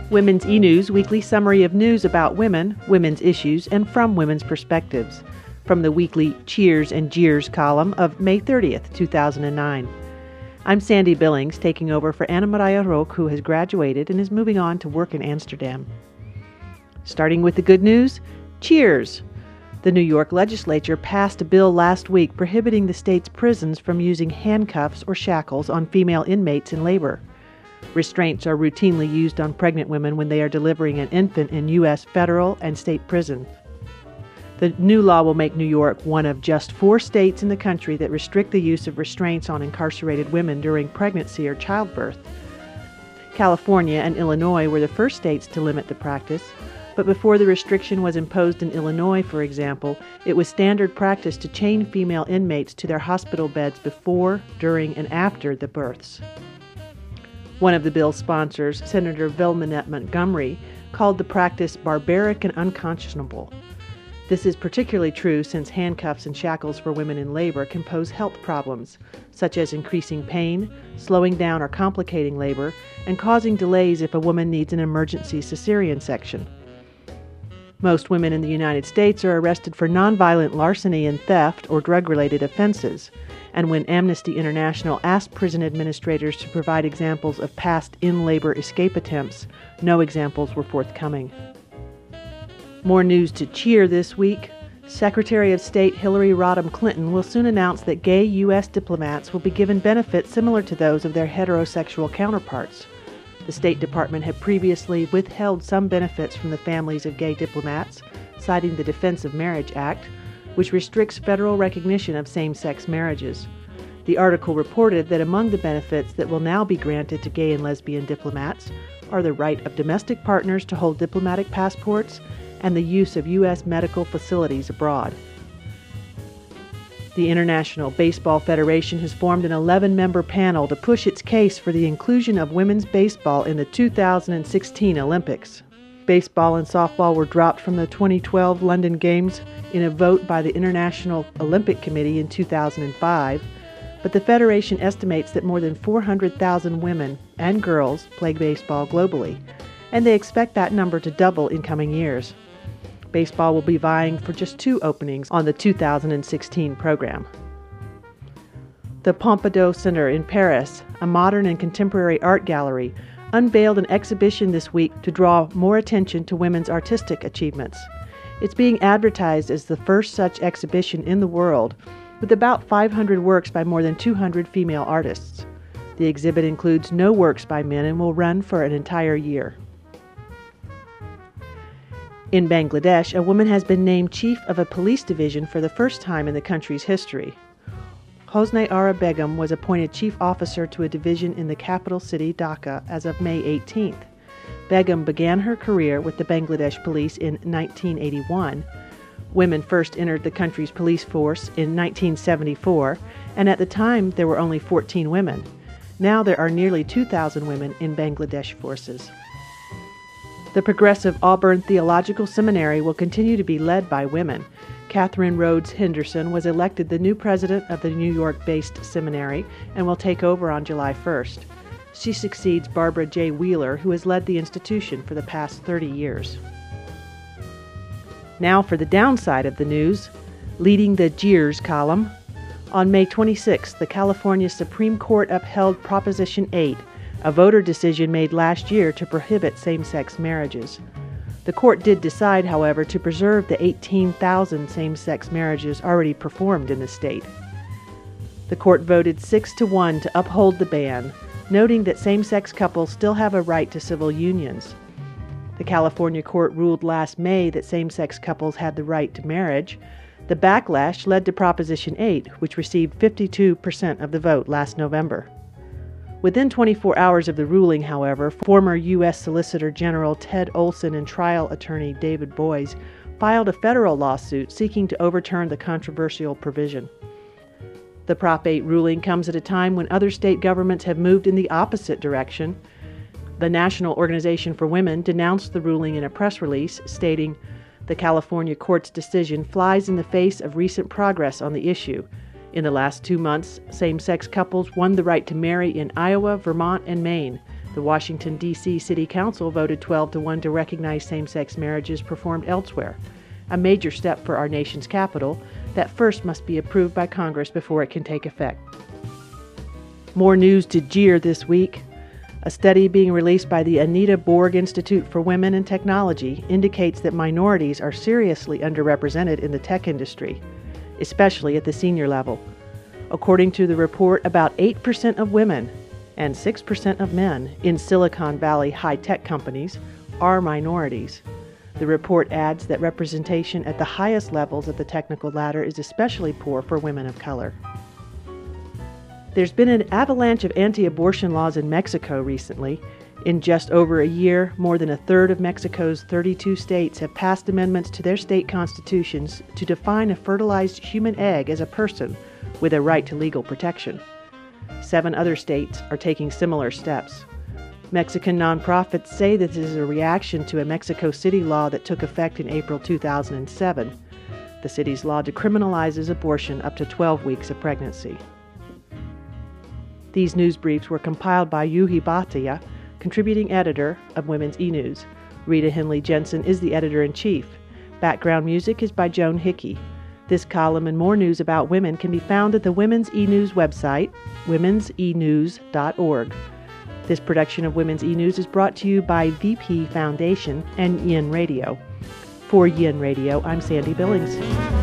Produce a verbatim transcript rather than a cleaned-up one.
Women's E-News, weekly summary of news about women, women's issues, and from women's perspectives. From the weekly Cheers and Jeers column of May thirtieth, two thousand nine. I'm Sandy Billings, taking over for Anna Maria Roque, who has graduated and is moving on to work in Amsterdam. Starting with the good news, Cheers! The New York legislature passed a bill last week prohibiting the state's prisons from using handcuffs or shackles on female inmates in labor. Restraints are routinely used on pregnant women when they are delivering an infant in U S federal and state prisons. The new law will make New York one of just four states in the country that restrict the use of restraints on incarcerated women during pregnancy or childbirth. California and Illinois were the first states to limit the practice, but before the restriction was imposed in Illinois, for example, it was standard practice to chain female inmates to their hospital beds before, during, and after the births. One of the bill's sponsors, Senator Vilmanette Montgomery, called the practice barbaric and unconscionable. This is particularly true since handcuffs and shackles for women in labor can pose health problems, such as increasing pain, slowing down or complicating labor, and causing delays if a woman needs an emergency cesarean section. Most women in the United States are arrested for nonviolent larceny and theft or drug-related offenses, and when Amnesty International asked prison administrators to provide examples of past in-labor escape attempts, no examples were forthcoming. More news to cheer this week. Secretary of State Hillary Rodham Clinton will soon announce that gay U S diplomats will be given benefits similar to those of their heterosexual counterparts. The State Department had previously withheld some benefits from the families of gay diplomats, citing the Defense of Marriage Act, which restricts federal recognition of same-sex marriages. The article reported that among the benefits that will now be granted to gay and lesbian diplomats are the right of domestic partners to hold diplomatic passports and the use of U S medical facilities abroad. The International Baseball Federation has formed an eleven-member panel to push its case for the inclusion of women's baseball in the two thousand sixteen Olympics. Baseball and softball were dropped from the twenty twelve London Games in a vote by the International Olympic Committee in two thousand five, but the Federation estimates that more than four hundred thousand women and girls play baseball globally, and they expect that number to double in coming years. Baseball will be vying for just two openings on the two thousand sixteen program. The Pompidou Center in Paris, a modern and contemporary art gallery, unveiled an exhibition this week to draw more attention to women's artistic achievements. It's being advertised as the first such exhibition in the world, with about five hundred works by more than two hundred female artists. The exhibit includes no works by men and will run for an entire year. In Bangladesh, a woman has been named chief of a police division for the first time in the country's history. Hosne Ara Begum was appointed chief officer to a division in the capital city, Dhaka, as of May eighteenth. Begum began her career with the Bangladesh police in nineteen eighty-one. Women first entered the country's police force in nineteen seventy-four, and at the time there were only fourteen women. Now there are nearly two thousand women in Bangladesh forces. The progressive Auburn Theological Seminary will continue to be led by women. Catherine Rhodes Henderson was elected the new president of the New York-based seminary and will take over on July first. She succeeds Barbara J. Wheeler, who has led the institution for the past thirty years. Now for the downside of the news, leading the Jeers column. On May twenty-sixth, the California Supreme Court upheld Proposition eight, a voter decision made last year to prohibit same-sex marriages. The court did decide, however, to preserve the eighteen thousand same-sex marriages already performed in the state. The court voted six to one to uphold the ban, noting that same-sex couples still have a right to civil unions. The California court ruled last May that same-sex couples had the right to marriage. The backlash led to Proposition eight, which received fifty-two percent of the vote last November. Within twenty-four hours of the ruling, however, former U S Solicitor General Ted Olson and trial attorney David Boies filed a federal lawsuit seeking to overturn the controversial provision. The Prop eight ruling comes at a time when other state governments have moved in the opposite direction. The National Organization for Women denounced the ruling in a press release, stating, "The California court's decision flies in the face of recent progress on the issue. In the last two months, same-sex couples won the right to marry in Iowa, Vermont, and Maine. The Washington, D C City Council voted twelve to one to recognize same-sex marriages performed elsewhere, a major step for our nation's capital that first must be approved by Congress before it can take effect. More news to jeer this week. A study being released by the Anita Borg Institute for Women in Technology indicates that minorities are seriously underrepresented in the tech industry, especially at the senior level. According to the report, about eight percent of women and six percent of men in Silicon Valley high-tech companies are minorities. The report adds that representation at the highest levels of the technical ladder is especially poor for women of color. There's been an avalanche of anti-abortion laws in Mexico recently. In just over a year, more than a third of Mexico's thirty-two states have passed amendments to their state constitutions to define a fertilized human egg as a person with a right to legal protection. Seven other states are taking similar steps. Mexican nonprofits say this is a reaction to a Mexico City law that took effect in April two thousand seven. The city's law decriminalizes abortion up to twelve weeks of pregnancy. These news briefs were compiled by Yuhi Bhatia, contributing editor of Women's E-News. Rita Henley Jensen is the editor-in-chief. Background music is by Joan Hickey. This column and more news about women can be found at the Women's E-News website, womens e news dot org. This production of Women's E-News is brought to you by V P Foundation and Yin Radio. For Yin Radio, I'm Sandy Billings.